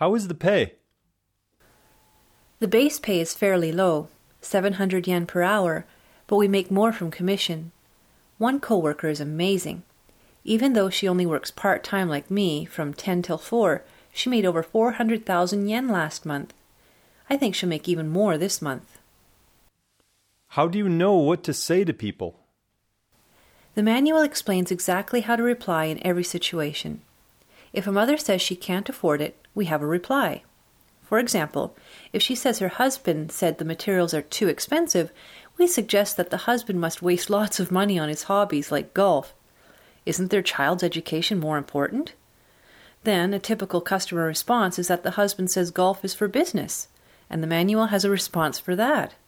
How is the pay? The base pay is fairly low, 700 yen per hour, but we make more from commission. One coworker is amazing. Even though she only works part-time like me, from 10 till 4, she made over 400,000 yen last month. I think she'll make even more this month. How do you know what to say to people? The manual explains exactly how to reply in every situation. If a mother says she can't afford it, we have a reply. For example, if she says her husband said the materials are too expensive, we suggest that the husband must waste lots of money on his hobbies like golf. Isn't their child's education more important? Then a typical customer response is that the husband says golf is for business, and the manual has a response for that.